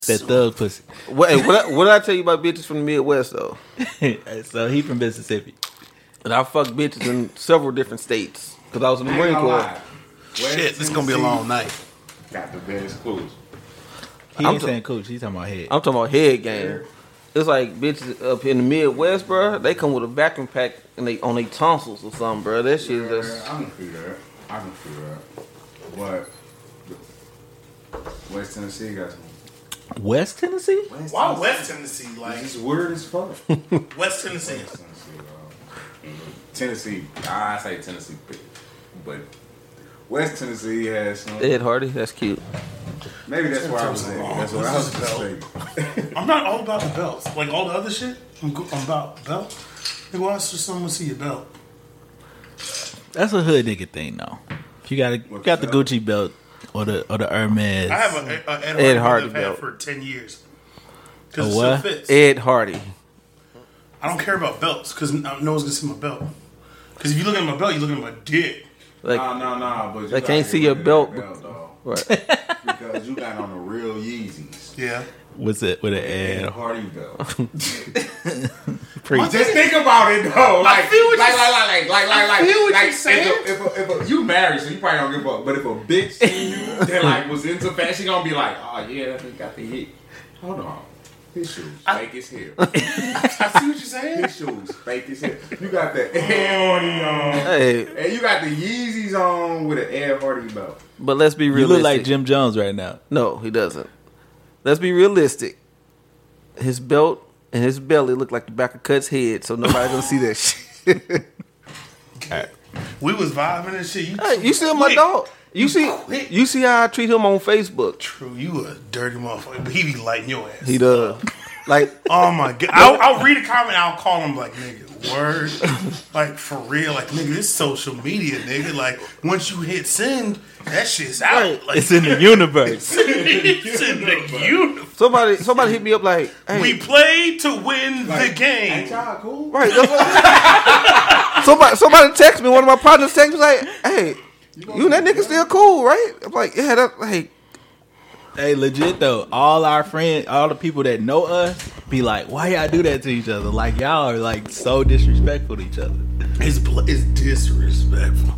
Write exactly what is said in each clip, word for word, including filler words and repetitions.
That thug pussy. What, what, what did I tell you about bitches from the Midwest, though? So he from Mississippi. And I fucked bitches in several different states. Because I was in the Marine Corps. Shit, this is going to be a long night. Got the best clues. He I'm ain't t- saying coach. He's talking about head. I'm talking about head game. It's like bitches up in the Midwest, bro. They come with a vacuum pack and they on their tonsils or something, bro. That shit Yeah, just. I can feel that. I can feel that. But West Tennessee got some. West Tennessee? West Why West Tennessee? Like, It's weird as fuck. West Tennessee. West Tennessee, uh, Tennessee. I say Tennessee, but West Tennessee has some. Ed Hardy, that's cute. Maybe that's where I was at. That's what I was thinking. I'm not all about the belts. Like, all the other shit, I'm, go- I'm about the belt. Nigga, why should someone see your belt? That's a hood nigga thing, though. If you got a, you got the Gucci belt or the or the Hermes. I have a, a, a Ed, Ed Hardy, Hardy that I've belt. had for ten years. A Because it what? still fits. Ed Hardy. I don't care about belts because no one's going to see my belt. Because if you look at my belt, you're looking at my dick. Like, No, no, no. But you They gotta can't get see rid your of that belt. belt dog. right. Because you got on the real Yeezys. Yeah. What's it with an And ad? Hardy belt. Preach. Just think about it though. Like, feel what like, you- like, like, like, like, like, like, feel what like, you're saying. If, a, if, a, if a, you married, so you probably don't give a fuck. But if a bitch see you that like was into fashion, she gonna be like, oh yeah, that nigga got the hit. Hold on. His shoes fake as hell. I see what you're saying. His shoes fake as hell. You got the Ed Hardy on. Hey, And you got the Yeezys on with an Ed Hardy belt. but let's be You realistic. look like Jim Jones right now. No, he doesn't. Let's be realistic. His belt and his belly look like the back of Cut's head, so nobody gonna see that shit. We was vibing and shit. You, Hey, you see my quick. dog? You see, quick. you see how I treat him on Facebook. True, you a dirty motherfucker. But he be lighting your ass. He does. Like, Oh my god! I'll, I'll read a comment. I'll call him like, nigga, word, like for real, like nigga, this social media, nigga. Like once you hit send, that shit's out. Right. Like It's in the universe. it's in the universe. somebody, somebody hit me up like, "Hey, We played to win the Ain't game. y'all cool? right?" That's what somebody, somebody text me. One of my partners text me like, "Hey, you and that nigga still cool, right?" I'm like, "Yeah, that like." Hey, legit though, all our friends, all the people that know us, be like, "Why y'all do that to each other? Like y'all are like so disrespectful to each other." It's bl- it's disrespectful.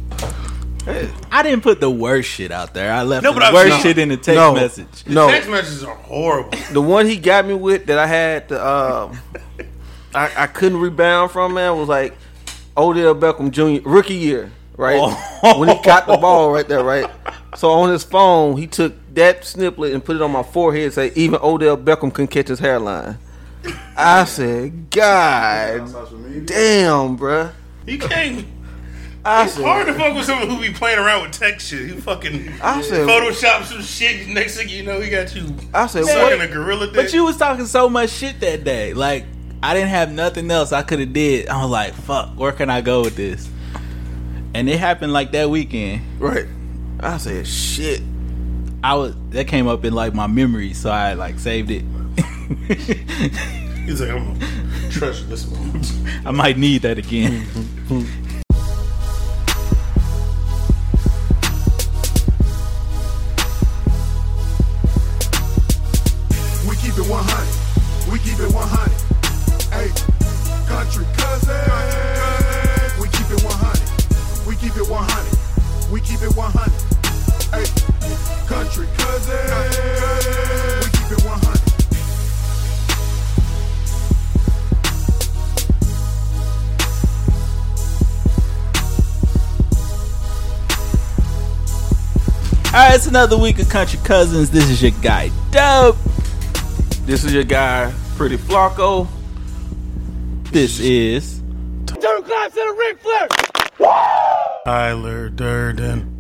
I didn't put the worst shit out there. I left No, the but I've worst seen- shit in the text No. message. No, Text messages are horrible. the one he got me with that I had to, um, I, I couldn't rebound from, man, was like Odell Beckham Junior rookie year, right? Oh. When he caught the ball right there, right? So on his phone, he took that snippet and put it on my forehead and say, even Odell Beckham couldn't catch his hairline. I said, God Social media. damn, bruh. You can't. I It's hard to said, fuck with someone who be playing around with text shit. You fucking I said, Photoshop some shit. Next thing you know, he got you I said, sucking what? a gorilla dick. But you was talking so much shit that day. Like I didn't have nothing else I could have did. I was like, "Fuck, where can I go with this?" And it happened like that weekend. Right. I said, shit. I was that came up in like my memories, so I like saved it. He's like, I'm gonna treasure this moment. I might need that again. We keep it one hundred. We keep it one hundred. Hey, country cousin. We keep it one hundred. We keep it one hundred. We keep it one hundred. Hey, country cousin. We keep it one hundred. Alright, it's another week of Country Cousins. This is your guy, Dope. This is your guy, Pretty Flocko. This is Tyler Durden.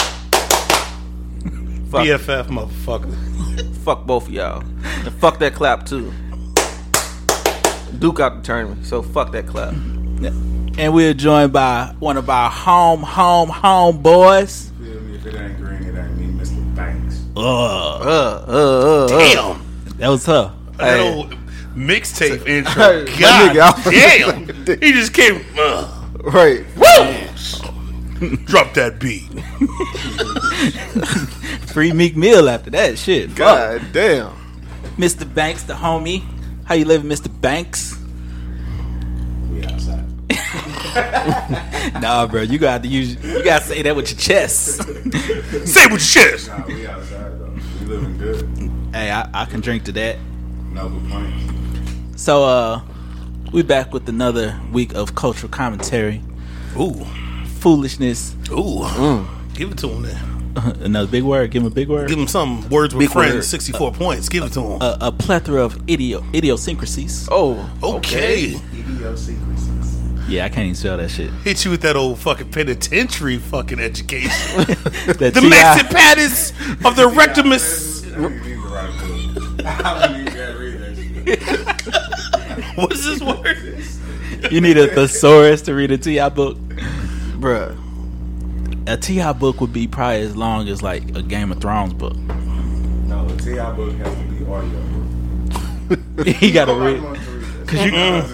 Fuck, B F F motherfucker. fuck both of y'all. And fuck that clap, too. Duke out the tournament, so fuck that clap. and we're joined by one of our home, home, home boys. Feel me? If it ain't green, it ain't me, Mister Banks. Ugh, Uh, uh, uh, uh. Damn. that was her. That Hey. old mixtape intro. Hey, my God nigga, I was- damn. He just came. Uh, Right. woo! Drop that beat. Free Meek Mill after that shit. Fuck. God damn. Mister Banks, the homie. How you living, Mister Banks? We outside. Nah, bro, you got to use. You got to say that with your chest. Say it with your chest. Nah, we outside though. We living good. Hey, I, I can drink to that. No complaints. So, uh, we back with another week of cultural commentary, Ooh, foolishness. ooh. Give it to him then. Another big word. Give him a big word. Give him some words with Big friends. word. Sixty-four points. Give it to him. A, a plethora of idio, idiosyncrasies. Oh, okay. Idiosyncrasies. Yeah, I can't even spell that shit. Hit you with that old fucking penitentiary fucking education. That The T I Maxi Pattis of the Rectimus. I don't need to write a book. I don't need to read that shit. What is this word? You need a thesaurus to read a T I book. bruh. A T I book would be probably as long as like a Game of Thrones book. No, the T I book has to be audio book. You gotta Nobody read. wants to read that. Cause you,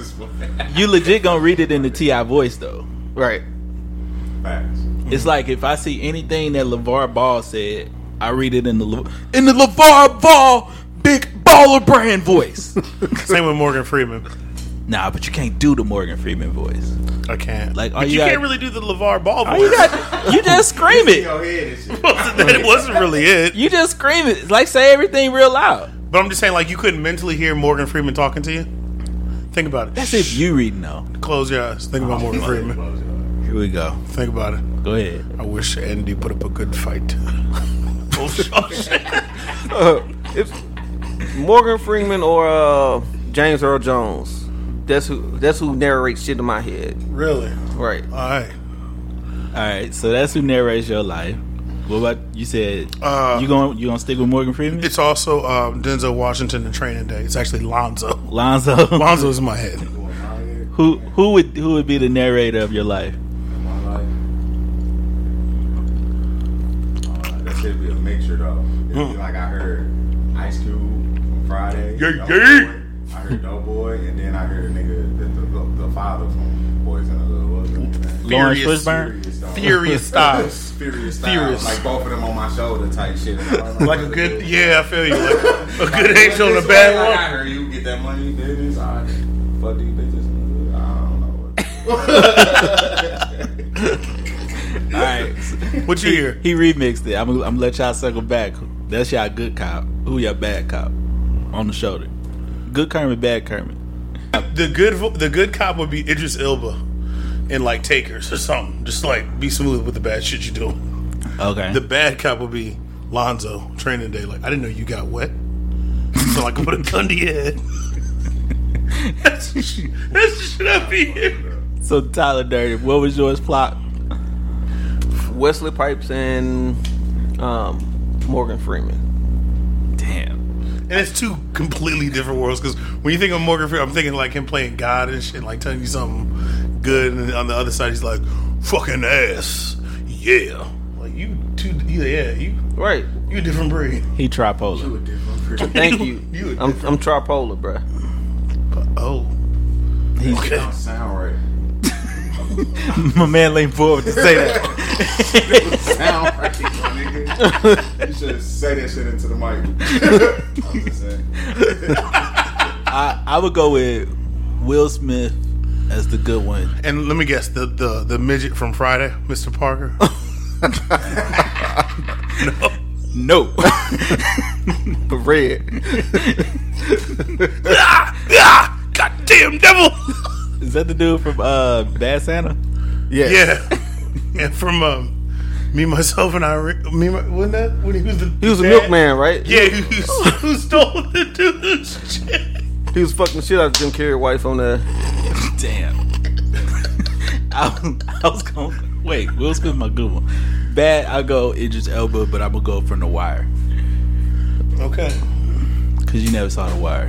you legit gonna read it in the T I voice though. Right. Facts. It's like if I see anything that LeVar Ball said, I read it in the Le- in the LeVar Ball big baller brand voice. Same with Morgan Freeman. Nah, but you can't do the Morgan Freeman voice. I can't. Like, all but you you gotta- can't really do the LeVar Ball All voice. you got, you just scream it. Your head and shit. That wasn't really it. You just scream it. It's like say everything real loud. But I'm just saying, like, you couldn't mentally hear Morgan Freeman talking to you. Think about it. That's if you reading though. Close your eyes. Think about Morgan Freeman. Here we go. Think about it. Go ahead. I wish Andy put up a good fight. Oh, shit. Uh, it's Morgan Freeman or uh, James Earl Jones. That's who. That's who narrates shit in my head. Really? Right. All right. All right, so that's who narrates your life. What about you? Said Uh, you going you gonna stick with Morgan Freeman? It's also um, Denzel Washington in Training Day. It's actually Lonzo. Lonzo. Lonzo's in my head. Who who would who would be the narrator of your life? My life. Uh, that should be a mixture though. It'd be like I heard Ice Cube on Friday. Yeah, Dope yeah. Boy. I heard Doughboy, and then I heard a nigga, the, the, the father from Boys in the Hood. What was his name? Lawrence Furious. Fishburne? Furious Styles. Furious Styles. Furious. Like both of them on my shoulder type shit. Like a good, yeah, I feel you. Like a good angel and a bad Like, I one. heard you get that money, bitches. I fuck these bitches. I don't know. All right, What you hear? he remixed it. I'm gonna, I'm gonna let y'all circle back. That's y'all good cop. Who y'all bad cop? On the shoulder. Good Kermit, bad Kermit. The good, vo- the good cop would be Idris Elba in like Takers or something. Just like be smooth with the bad shit you do. Okay. The bad cop would be Lonzo. Training Day. Like I didn't know you got wet, so I could put a gun to your head. That's the shit that's the shit I be here. So Tyler Durden, what was yours plot? Wesley Pipes and um, Morgan Freeman. Damn. And it's two completely different worlds. Because when you think of Morgan Freeman, I'm thinking like him playing God and shit, like telling you something good, and on the other side he's like, "Fucking ass, yeah." Like you two, yeah, you Right. you a different breed. He tripolar. Thank you. You a I'm I'm tripolar, bruh. Oh, He's okay. Don't sound right. my man leaned forward to say that. Sound right, my nigga. You should say that shit into the mic. I'm just saying. I I would go with Will Smith as the good one. And let me guess, the the the midget from Friday, Mister Parker. No. But red. ah, ah, goddamn devil. Is that the dude from uh, Bad Santa? Yeah. Yeah, and from um, me, myself, and I. Me, my, wasn't that when he was the He was a dad? milkman, right? Yeah, who, who stole the dude's shit. He was fucking the shit out of Jim Carrey's wife on there. Damn. I, I was going. Wait, Will Smith, my good one. Bad, I go Idris Elba, but I'm gonna go from The Wire Okay. because you never saw The Wire.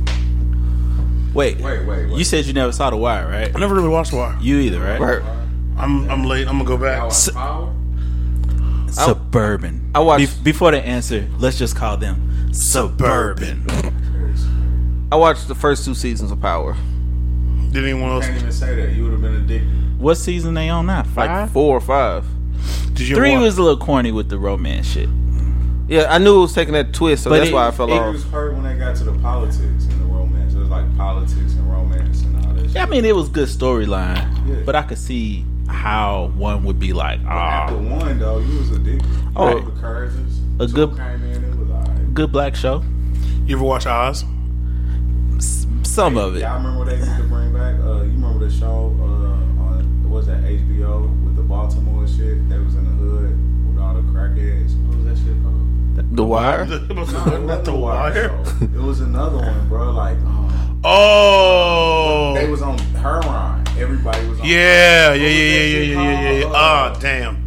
Wait, Wait, wait, wait. you said you never saw The Wire, right? I never really watched The Wire. You either, right? Right. I'm I'm late. I'm gonna go back. Power, power? Suburban. I watched- Be- before the answer, let's just call them Suburban. I watched the first two seasons of Power. Did anyone else? Can't even say that. You would have been addicted. What season they on now? Like Five. four or five. Did you Three watch? was a little corny with the romance shit. Yeah, I knew it was taking that twist, so But that's it- why I fell It off. was hurt when they got to the politics and the romance. It was like politics and romance and all that shit. Yeah, I mean, it was good storyline, Yeah. but I could see how one would be like, After ah, one, though, you was addicted. You Oh. know, the Courageous. A Two good- came in, it was alright. good black show. You ever watch Oz? S- Some of it. Y'all remember what they used to bring back? Uh, you remember the show uh, on, what was that, H B O with the Baltimore shit? They was in the hood with all the crackheads. What was that shit called? The Wire? No, it Not wasn't the Wire. show. It was another one, bro. Like, um, Oh. they was on Heron. Everybody was on Yeah, yeah, What yeah, was yeah, that yeah, shit yeah, yeah, yeah. called? Ah, Uh, damn.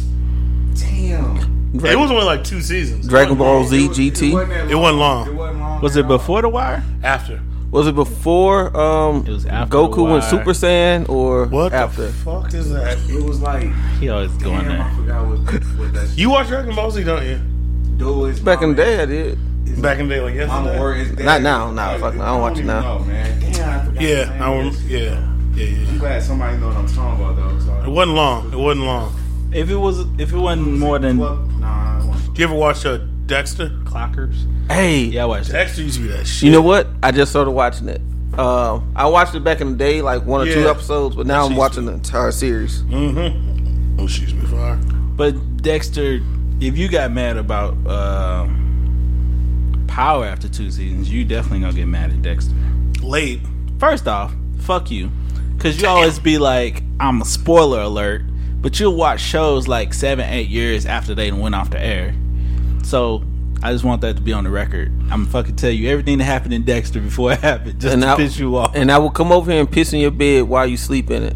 Damn. It was only like two seasons. Dragon Ball Z It was- G T? It wasn't, that It wasn't long. It wasn't long. Was at it all. before The Wire? After. Was it before um, It was after Goku The went Wire. Super Saiyan or What after? the fuck is that? It was like, He always going damn, I there. forgot what, what that shit You watch Dragon Ball Z, don't you? do. Is Back in the day, I did. Back in the day, like Mama yesterday. word is Not now, nah, fuck no, I don't watch it even now. Know, man. Damn, I forgot Yeah, the name I of remember. this Yeah, shit. yeah, yeah. I'm glad somebody know what I'm talking about though. So It wasn't long. It wasn't long. If it was, if it wasn't more than Well, nah, it wasn't. Do you ever watch uh, Dexter? Clockers, Hey, yeah, I watched it. Dexter used to be that shit. you know what? I just started watching it. Uh, I watched it back in the day, like one or two Yeah. episodes, but now That I'm shit's watching good. the entire series. Mm-hmm. Oh, excuse me, fire. But Dexter, if you got mad about um, Power after two seasons, you definitely gonna get mad at Dexter. Late. First off, fuck you, because you always be like, I'm a spoiler alert, but you'll watch shows like seven, eight years after they went off the air. So I just want that to be on the record. I'm fucking tell you everything that happened in Dexter before it happened, just And to I, piss you off. and I will come over here and piss in your bed while you sleep in it.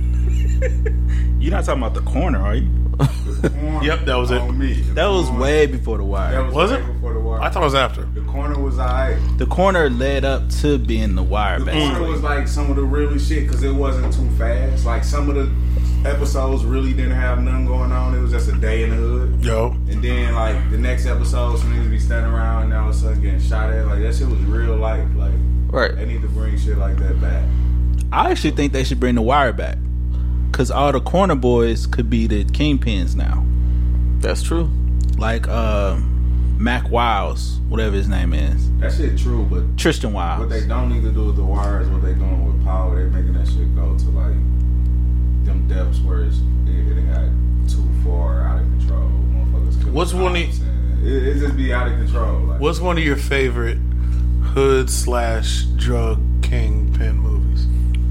You're not talking about The Corner, are you? Yep, that was it. On me. The That was corner- way before The That Wire. was, Was way it? Before the wire. I thought it was after. The corner was alright. The Corner led up to being The Wire, The basically. corner was like some of the realest shit because it wasn't too fast. Like some of the episodes really didn't have nothing going on. It was just a day in the hood. Yo. And then like the next episode, some niggas be standing around and all of a sudden getting shot at. Like that shit was real life. Like Right. they need to bring shit like that back. I actually think they should bring The Wire back, because all the Corner boys could be the kingpins now. That's true. Like uh, Mac Wiles, whatever his name is. That shit true, but Tristan what they Wiles. don't need to do with the wire is what they doing with Power. They making that shit go to like them depths where it's, it, it got too far out of control. Motherfuckers killing What's one of- cops and It, it just be out of control. Like, What's one of your favorite hood slash drug kingpin movies?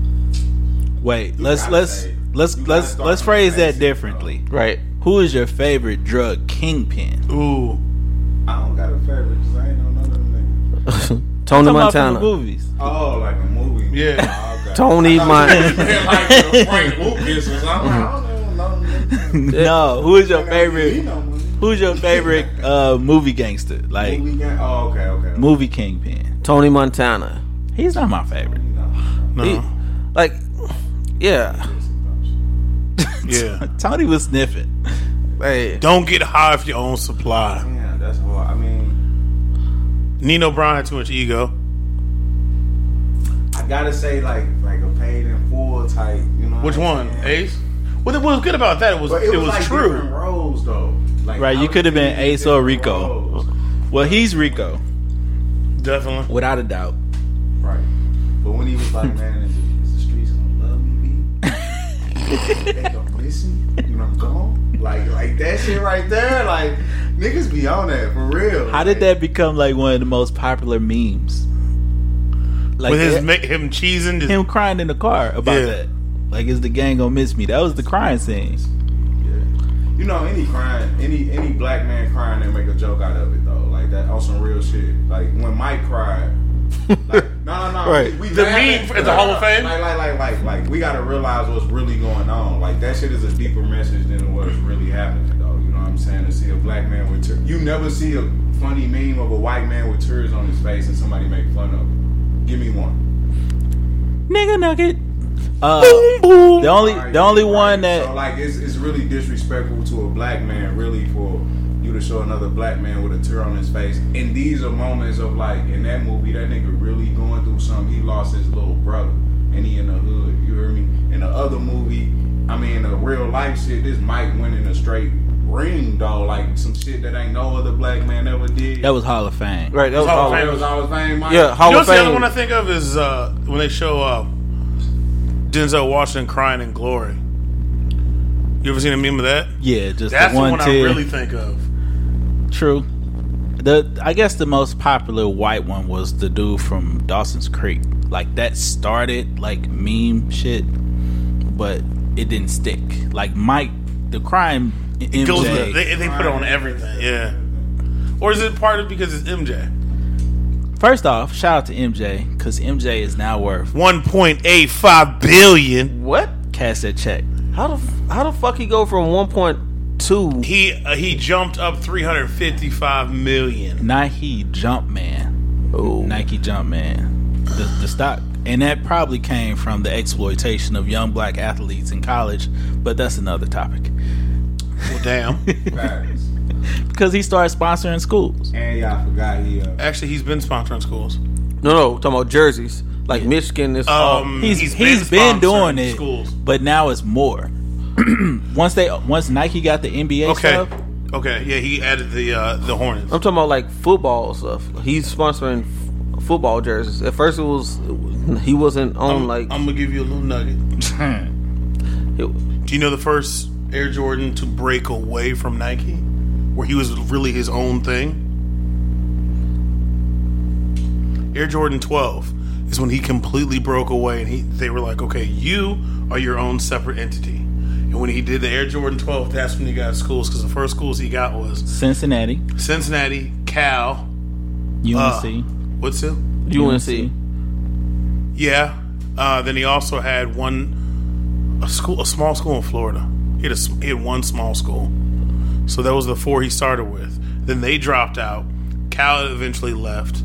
Wait, let's gotta let's say- let's you gotta let's start let's from the phrase that basics, differently. Right. Who is your favorite drug kingpin? Ooh. I don't got a favorite because I ain't know none of them niggas. Tony I'm talking about from Montana. the movies. Oh, like a movie. Yeah. Oh, okay. Tony I thought Mon- you meant like the Frank Lucas or something. I don't know them niggas. No, who is your You favorite? know money. Who's your favorite uh, movie gangster? Like Movie gang? Oh, okay, okay. movie kingpin? Tony Montana. He's not my favorite. No. He- like, yeah. Yeah. Tony was sniffing. Hey. Don't get high off your own supply. Yeah, that's hard. I mean, Nino Brown had too much ego. I gotta say, like, like a paid in full type. You know Which what one? I'm saying? Ace? What what was good about that? It was But it, it, was, was, like true. different roles though. Like, Right, I you was could have been thinking Ace or different Rico. roles. Well, he's Rico, Definitely. without a doubt. Right. But when he was like, man, is, the- is the streets gonna love me? B? They gonna miss me? You know, I'm gone. Like, like that shit right there. Like, niggas be on that for real. How did that become like one of the most popular memes? Like With his that- ma- him cheesing. Just, him crying in the car about Yeah. that. Like, is the gang gonna miss me? That was the crying scene. Yeah. You know, any crying, any any black man crying, they make a joke out of it though. Like that on some real shit. Like when Mike cried. Like, no, no, no. Right. We, we The laughing- meme at the Hall of Fame? Like, like, like, like, like, we gotta realize what's really going on. Like that shit is a deeper message than what's really happening, though. You know what I'm saying? To see a black man with tears, you never see a funny meme of a white man with tears on his face and somebody make fun of it. Give me one. Nigga nugget. Uh, the only Right, the only right. one that so like it's it's really disrespectful to a black man, really, for you to show another black man with a tear on his face. And these are moments of like in that movie, that nigga really going through something. He lost his little brother, and he in the hood. You hear me? In the other movie, I mean, the real life shit. This Mike went in a straight ring though, like some shit that ain't no other black man ever did. That was Hall of Fame. Right, that was Hall of Hall of Fame. That was Hall of Fame. Mike? Yeah, Hall You know of what's the other Fame. one I think of is uh, when they show uh, Denzel Washington crying in Glory. You ever seen a meme of that? Yeah, just That's the the one one I tear. really think of. True. The I guess the most popular white one was the dude from Dawson's Creek. Like that started like meme shit, but it didn't stick. Like Mike, the crime M J. Goes with, they, they put it on everything, yeah. Or is it part of because it's M J? First off, shout out to M J because M J is now worth one point eight five billion. What? cash that check. How the how the fuck he go from one point two? He uh, he jumped up three hundred fifty-five million. Nike Jumpman. Oh, Nike Jumpman. The, the stock. And that probably came from the exploitation of young black athletes in college, but that's another topic. Well, damn. Facts. Because he started sponsoring schools. And y'all forgot he. Uh, Actually, he's been sponsoring schools. no, no, talking about jerseys. Like Michigan is. Um, He's he's he's been been, doing sponsoring it, schools. but now it's more. once they once Nike got the N B A Okay. stuff, Okay. Yeah, he added the uh, the Hornets. I'm talking about like football stuff. He's sponsoring f- football jerseys. At first, it was he wasn't on I'm, like. I'm gonna give you a little nugget. it- Do you know the first Air Jordan to break away from Nike, where he was really his own thing? Air Jordan twelve is when he completely broke away, and he they were like, "Okay, you are your own separate entity." And when he did the Air Jordan twelve, that's when he got schools, because the first schools he got was Cincinnati, Cincinnati, Cal, U N uh, C, what's it? U N C. Yeah. Uh, then he also had one a school, a small school in Florida. He had, a, he had one small school. So that was the four he started with. Then they dropped out. Cal eventually left.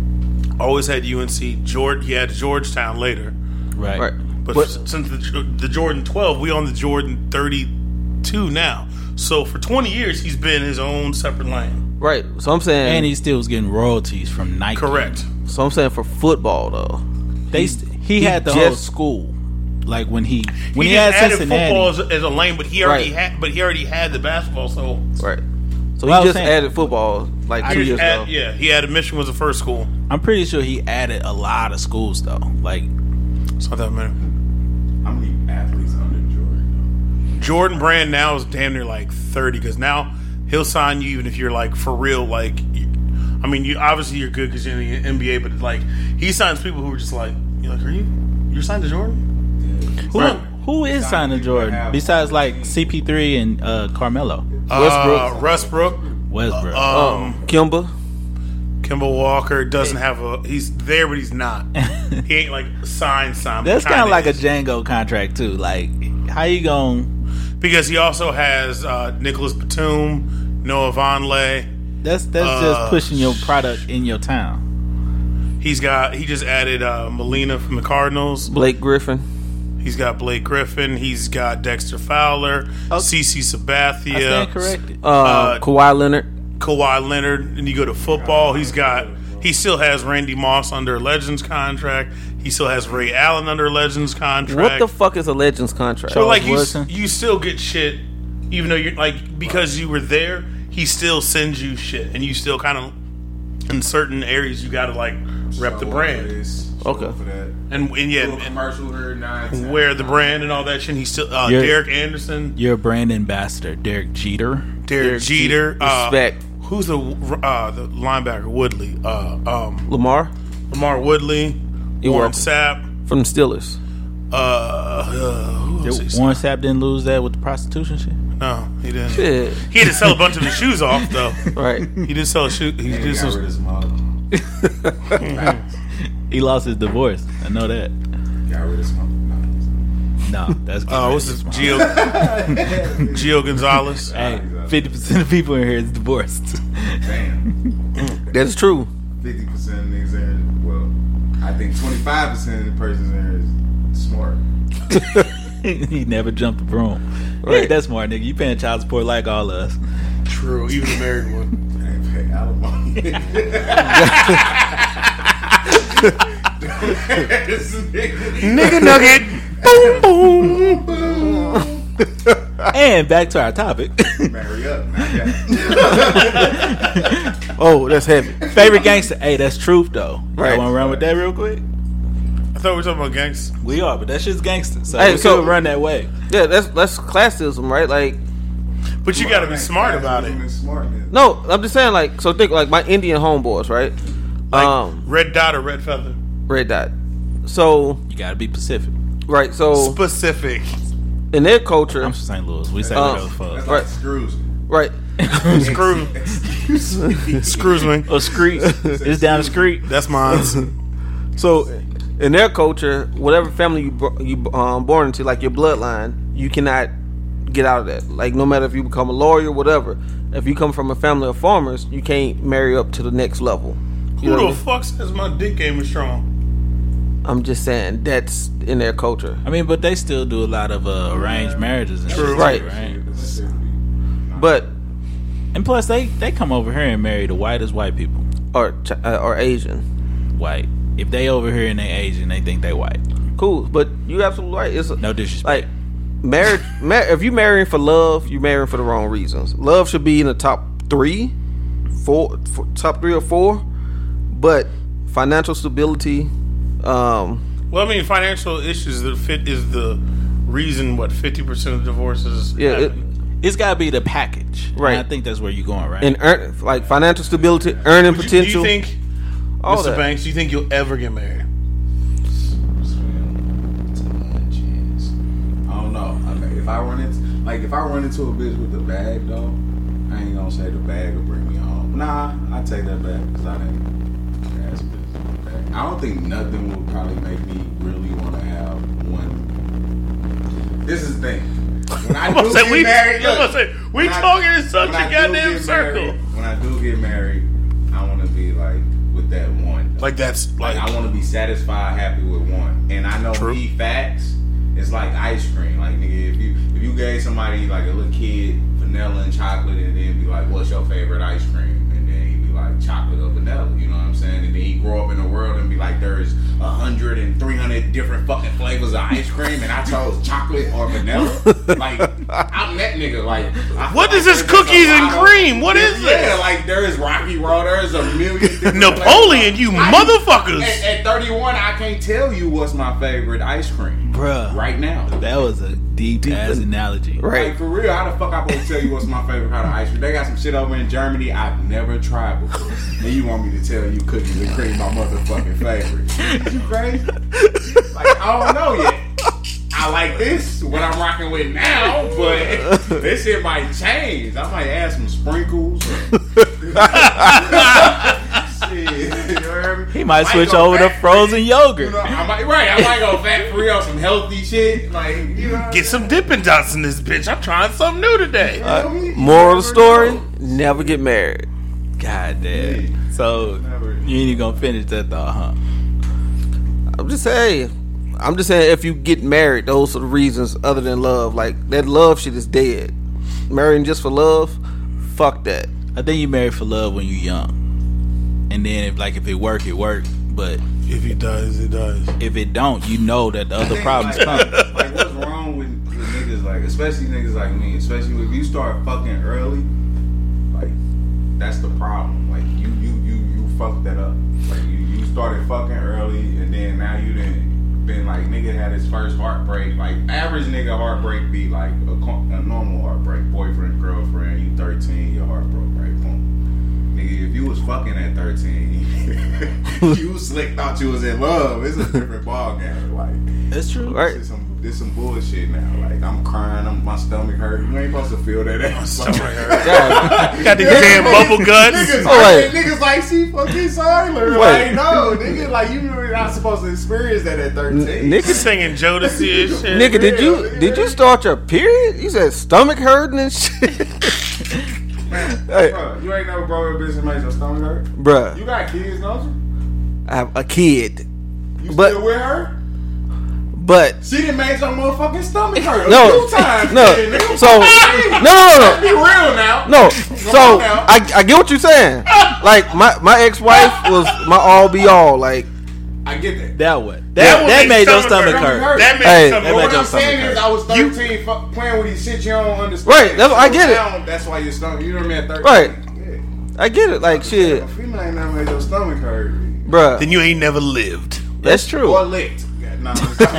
Always had U N C. George, he had Georgetown later. right? Right. But, But- since the, the Jordan twelve, we on the Jordan thirty-two now. So for twenty years, he's been his own separate lane. Right. So I'm saying. And he still was getting royalties from Nike. Correct. so I'm saying for football though. They st- he, he had the just- whole school. Like when he when he, he had just added Cincinnati. football as, as a lane, but he already Right. had, but he already had the basketball. So Right. So Well, I he was just saying- added football like I two just years add- ago. yeah, he added Michigan was the first school. I'm pretty sure he added a lot of schools though. Like It's not that many. how many athletes under Jordan? Jordan Brand now is damn near like thirty, because now he'll sign you even if you're like for real. Like, you, I mean, you obviously you're good because you're in the N B A, but like he signs people who are just like, you're like, are you you're signed to Jordan? who Right. who is signing people that Jordan have- besides like C P three and uh, Carmelo Uh, Westbrook, Westbrook? um, Kimba. Kimball Walker doesn't have a. He's there, but he's not. He ain't like signed, signed. That's kind kinda of like a is. Django contract too. Like how you going? because he also has uh, Nicholas Batum, Noah Vonleh. That's that's Uh, just pushing your product in your town. He's got. He just added uh, Molina from the Cardinals. Blake Griffin. He's got Blake Griffin. He's got Dexter Fowler, CeCe Sabathia, I stand corrected. Uh, Uh, Kawhi Leonard. Kawhi Leonard. And you go to football, he's got. He still has Randy Moss under a Legends contract. He still has Ray Allen under a Legends contract. What the fuck is a Legends contract? So like you, Wilson? you still get shit, even though you're like because you were there. He still sends you shit, and you still kind of in certain areas you got to like rep the Show brand, up for this, show Okay. up for that. and, and yeah, Little and commercial here, nine, ten. wear the brand and all that shit. And he still uh, You're- Derek Anderson, You're a brand ambassador, Derek Jeter. Derek, Derek Jeter, uh, Respect. who's the uh, the linebacker Woodley, uh, um, Lamar Lamar Woodley, You're Warren welcome. Sapp, from the Steelers. uh, uh, who else he signed? Warren Sapp didn't lose that with the prostitution shit. No, he didn't. Shit. He had to sell a bunch of his shoes off though. Right. He did sell a shoe. He And did he got sell. rid of some other. He lost his divorce. I know that. Got rid of some. No, that's Uh, what's this? Gio, Gio Gonzalez. Hey, fifty percent of people in here is divorced. Damn. That's true. Fifty percent of niggas in here. Well, I think twenty five percent of the persons in here is smart. He never jumped the broom. Right. Right. That's smart, nigga. You paying child support like all of us. True, even the married one. I ain't pay alimony. Nigga nugget. Boom boom. And back to our topic. Marry up. Oh, that's heavy. Favorite gangster. Hey, that's truth though. Right. Y'all want to run with that real quick? I thought we were talking about gangsters. We are, but that shit's gangster. So Hey, we so- could run that way. Yeah, that's that's classism, right? Like, But you got to be smart about it. Smartness. no, I'm just saying, like, so think like my Indian homeboys, right? Like um, red dot or red feather. red dot. So, You got to be Pacific. right, so Specific. in their culture, I'm from Saint Louis. We say Uh, whatever the That's fuck. like Right. screws. right, Screw. Screws me. Oh, street. It's down the street. That's mine. so in their culture, whatever family you bro- you um, born into, like your bloodline, you cannot get out of that. Like, no matter if you become a lawyer, whatever. If you come from a family of farmers, you can't marry up to the next level. You know Who what I the mean? fuck says my dick game is strong? I'm just saying that's in their culture. I mean, but they still do a lot of uh, arranged marriages and True. shit, Right. right? But And plus, they, they come over here and marry the whitest white people. or Ch- uh, or Asian. White. If they over here and they Asian, they think they white. Cool, but you absolutely right. It's a, No disrespect. like marriage. Mar- if you marrying for love, you marrying for the wrong reasons. Love should be in the top three, four, four top three or four. But financial stability, um, Well, I mean, financial issues that fit is the reason. What fifty percent of divorces? yeah, it, happen. It's got to be the package. Right. And I think that's where you're going, right? and earn, like financial stability, earning Do you- potential. Do you think, all Mister that. Banks? Do you think you'll ever get married? I don't know. I mean, if I run into like if I run into a bitch with a bag though, I ain't gonna say the bag will bring me home. Nah, I take that back because I didn't ask bitch with a bag. I don't think nothing will probably make me really want to have one. This is the thing. When I I'm do gonna say, get we, married, I'm look, gonna say, we when I- talking in such a when I do goddamn get circle. married- when I do get married, I want to be like with that one. Like that's Like, like, I want to be satisfied, happy with one. And I know True. me facts. It's like ice cream. Like, nigga, if you if you gave somebody like a little kid vanilla and chocolate, and then be like, "What's your favorite ice cream?" And then he'd be like, "Chocolate or vanilla." You know what I'm saying? And then he grow up in the world and be like, "There's a hundred and three hundred different fucking flavors of ice cream, and I chose chocolate or vanilla." Like, I'm that nigga. Like, I feel what like is this there's just a cookies and lot of- cream? What is Yeah, this? like there is Rocky Road. There's a million different Napoleon, flavors. you I- motherfuckers. At, at thirty-one, I can't tell you what's my favorite ice cream. Bruh. Right now. That was a deep ass analogy. right. Like, for real, how the fuck I supposed to tell you what's my favorite kind of ice cream? They got some shit over in Germany I've never tried before. And you want me to tell you cookies and cream my motherfucking favorite. You crazy? Like, I don't know yet. I like this, what I'm rocking with now, but this shit might change. I might add some sprinkles. Shit, you heard me? He might switch go over to fat frozen free. yogurt. You know, I might, right, I might go fat free on some healthy shit. Like, you know, Get some Dippin' Dots in this bitch. I'm trying something new today. you know what I mean? Moral of the You story: never know. never get married. God damn. So Never. you ain't even gonna finish that thought, huh? I'm just saying. I'm just saying, if you get married, those are the reasons other than love. Like, that love shit is dead. Marrying just for love, fuck that. I think you married for love when you're young, and then if like if it work, it work. But If he does, it does. if it don't, you know that the other think, problems like, come. Like, what's wrong with, with niggas, like, especially niggas like me, especially if you start fucking early, like, that's the problem. Like, you you you you fucked that up. Like, you, you started fucking early, and then now you done been like, nigga had his first heartbreak. Like, average nigga heartbreak be like a, co- a normal heartbreak. Boyfriend, girlfriend, you thirteen, your heart broke, right? Boom. Nigga, if you was fucking at thirteen, you slick thought you was in love. It's a different ball game. Like, That's true. Right. this some this some bullshit now. Like, I'm crying, I'm, my stomach hurt. You ain't supposed to feel that ass. Stomach hurt. God, Got these damn bubble guts. Niggas, Oh, like, wait. niggas like she fucking silent. Wait. Like, no, nigga, like, you were not supposed to experience that at thirteen. nigga, Singing Jodeci and shit. nigga, did you real, did you start your period? You said stomach hurting and shit, Man, Hey. bro, you ain't never broke a bitch and made your stomach hurt. You bruh. got kids, don't you? I have a kid, You But- still with her? but She done made your motherfucking stomach hurt. no, a few times. no. man, nigga. So no, no, no, Be real now. no. on So now. I I get what you're saying. Like, my my ex wife was my all be all. Like, I get that. That what? That That, one that made made your stomach stomach hurt. hurt. That made Hey, me that something. made What your I'm stomach saying is, hurt. I was You- thirteen, fu- playing with these shit you don't understand. Right, that's- I get it. Now, That's why your stomach. You know what I mean? At thirteen. Right. Yeah. I get it. Like shit, A female ain't never made your stomach hurt. bruh. Then you ain't never lived. That's true. Or licked. Yeah, nah,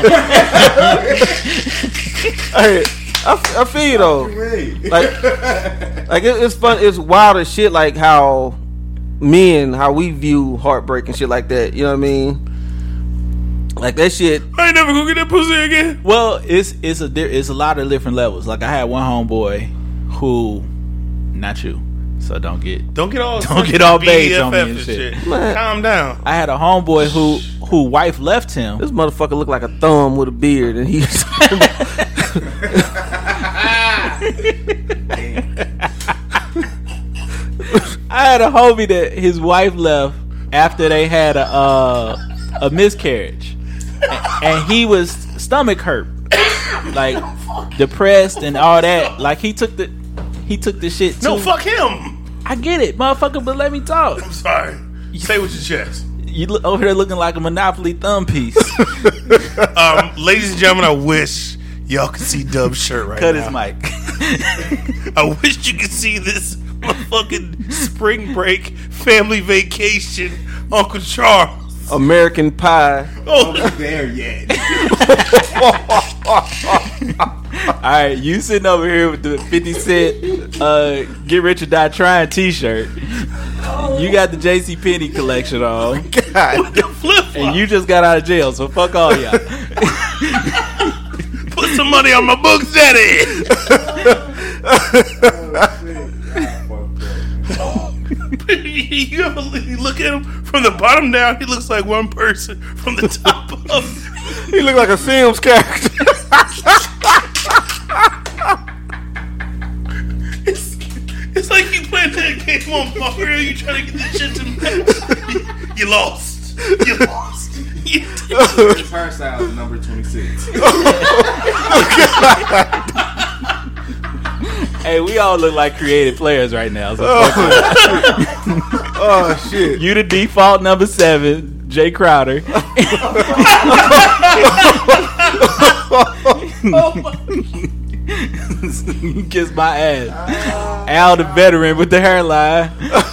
Hey, I, I feel you though. Like, like it, it's fun. It's wild as shit. Like how men, how we view heartbreak and shit like that. You know what I mean? Like that shit. I ain't never gonna get that pussy again. Well, it's it's a di- it's a lot of different levels. Like I had one homeboy who, not you, so don't get Don't get all Don't get all B beige F F on me and and shit. shit. Man. Calm down. I had a homeboy who who wife left him. This motherfucker looked like a thumb with a beard, and he's. I had a homie that his wife left after they had a uh, a miscarriage, and, and he was stomach hurt, like depressed and all that. Like he took the he took the shit too. No, fuck him. I get it, motherfucker, but let me talk. I'm sorry. Say with your chest. You look over there looking like a Monopoly thumb piece. Um, ladies and gentlemen, I wish y'all could see Dub's shirt right Cut now. his mic. I wish you could see this motherfucking spring break family vacation Uncle Charles. American Pie. Oh, there yet. All right, you sitting over here with the fifty cent uh, "Get Rich or Die Trying" T-shirt. You got the J C Penney collection on, God. the flip flop. and you just got out of jail. So fuck all y'all. Put some money on my books, daddy. You ever you look at him from the bottom down? He looks like one person. From the top up, He looked like a Sims character. it's, it's like you playing that game on Mario. You trying to get the shit to match. You lost. You lost. You did. His hairstyle is number twenty-six. Hey, we all look like creative players right now. So fuck Oh shit. you the default number seven, Jay Crowder. Kiss my ass. Al the veteran with the hairline.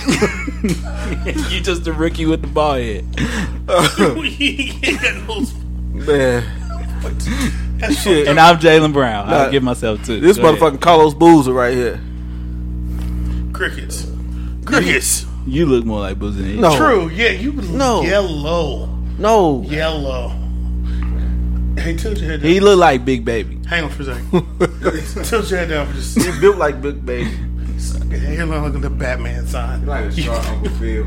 You just a rookie with the ball head. You ain't got no. Man. Shit. And I'm Jalen Brown. Nah, I'll give myself two. This Go ahead. motherfucking Carlos Boozer right here. Crickets. Crickets. You look more like Boozy than No. True. Yeah, you was No. yellow. No. Yellow. Hey, tilt your head down. He look like Big Baby. Hang on for a second. Tilt your head down for just. He built like Big Baby. Here, look at the Batman sign. Like a short Uncle Phil.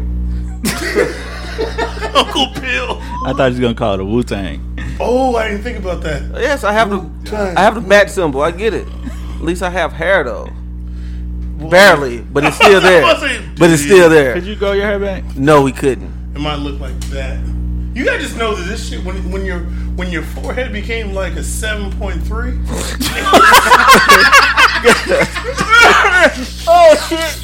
Uncle Bill. I thought you was gonna call it a Wu Tang. Oh, I didn't think about that. Yes, I have the I have the bat symbol. I get it. At least I have hair though. Barely, but it's still there. But it's still there. Could you grow your hair back? No, he couldn't. It might look like that. You gotta just know that this shit when when your when your forehead became like a seven point three. Oh shit!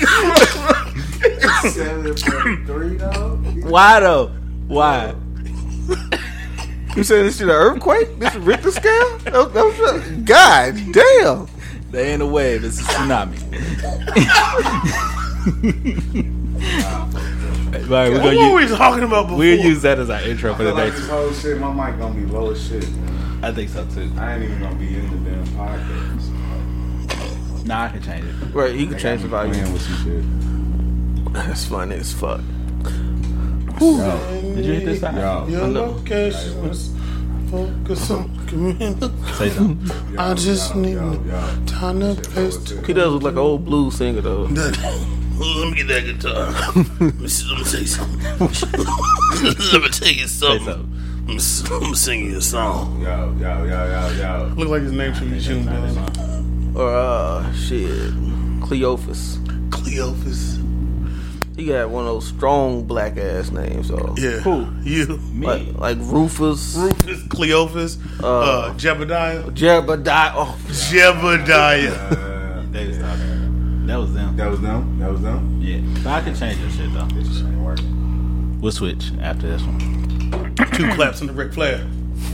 seven point three, though? Why though? Why? You saying this shit an earthquake? This is Richter scale? That was, that was a, God damn! They ain't a wave. It's a tsunami. All right, we're What gonna were use, we talking about before? we'll use that as our intro I for feel the like next this one. whole shit, my mic gonna be low as shit, man. I think so too. I ain't even gonna be in the damn podcast. Nah, I can change it. Right, he can They change the got me volume. playing with some shit. That's funny as fuck. Yo, Did you hit this time? yo, Your location was focus on community. Say something. I just need yo, yo. time and place to. He does look like an old blues singer though. Let me get that guitar. Let me, see, let me tell you something. Let me tell you Say something. something. I'm, s- I'm singing you a song. Yo, yo, yo, yo, yo. Look like his name should be June Billy. Or uh, shit, Cleophas. Cleophas. He got one of those strong black ass names though. Yeah. Who? You. Me. Like, like Rufus, Rufus, Cleophas, uh, Uh, Jebediah. Jebediah. Oh, Jebediah. Uh, They was talking. That was them. that was them? That was them? Yeah. But I can change your shit though. This shit ain't working. We'll switch after this one. Two claps in the Ric Flair.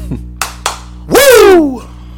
Woo!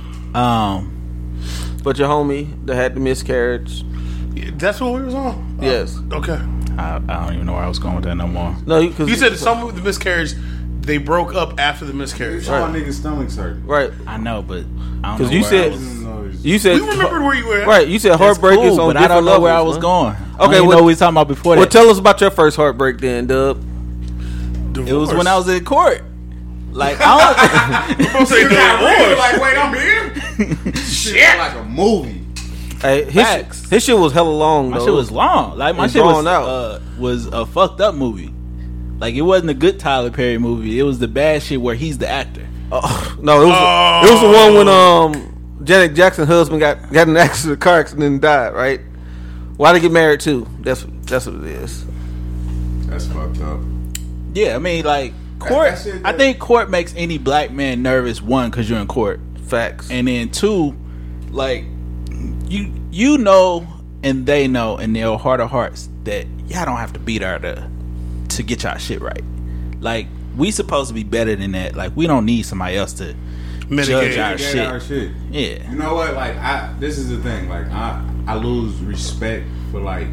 Um, But your homie that had the miscarriage. Yeah, that's what we was on? Yes. Uh, okay. I, I don't even know where I was going with that no more. No, because You said some with the miscarriage, they broke up after the miscarriage. It's all niggas' stomachs hurt. right. I know, but I don't know. Because you where said I was, you said We remembered where you were at. right. You said That's heartbreak cool, is on but I don't different know where I levels, was huh? going. I Okay, don't even well- know what we was talking about before Well, that. tell us about your first heartbreak, then, Dub. Divorce. It was when I was in court. Like I don't. I'm saying divorce. Like, wait, I'm here? Shit. Like a movie. Hey, his, Facts. his shit was hella long. My though. shit was long. Like my It's shit was drawn out. uh, was a fucked up movie. Like it wasn't a good Tyler Perry movie. It was the bad shit where he's the actor. Oh, no, it was Oh. it was the one when um Janet Jackson's husband got got in an accident, car accident, and died. Right? Why they get married too? That's that's what it is. That's fucked up. Yeah, I mean like court. that shit- I think court makes any black man nervous. One, because you're in court, Facts. and then two, like you you know and they know in their heart of hearts that y'all don't have to beat her to to get y'all shit right. Like we supposed to be better than that. Like we don't need somebody else to Mitigate. judge our Get shit. our shit. Yeah. You know what? Like, I this is the thing. Like, I I lose respect for like.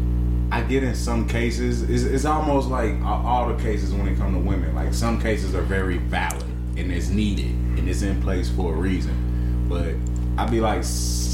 I get in some cases. It's, it's almost like all, all the cases when it comes to women. Like some cases are very valid and it's needed and it's in place for a reason. But I be like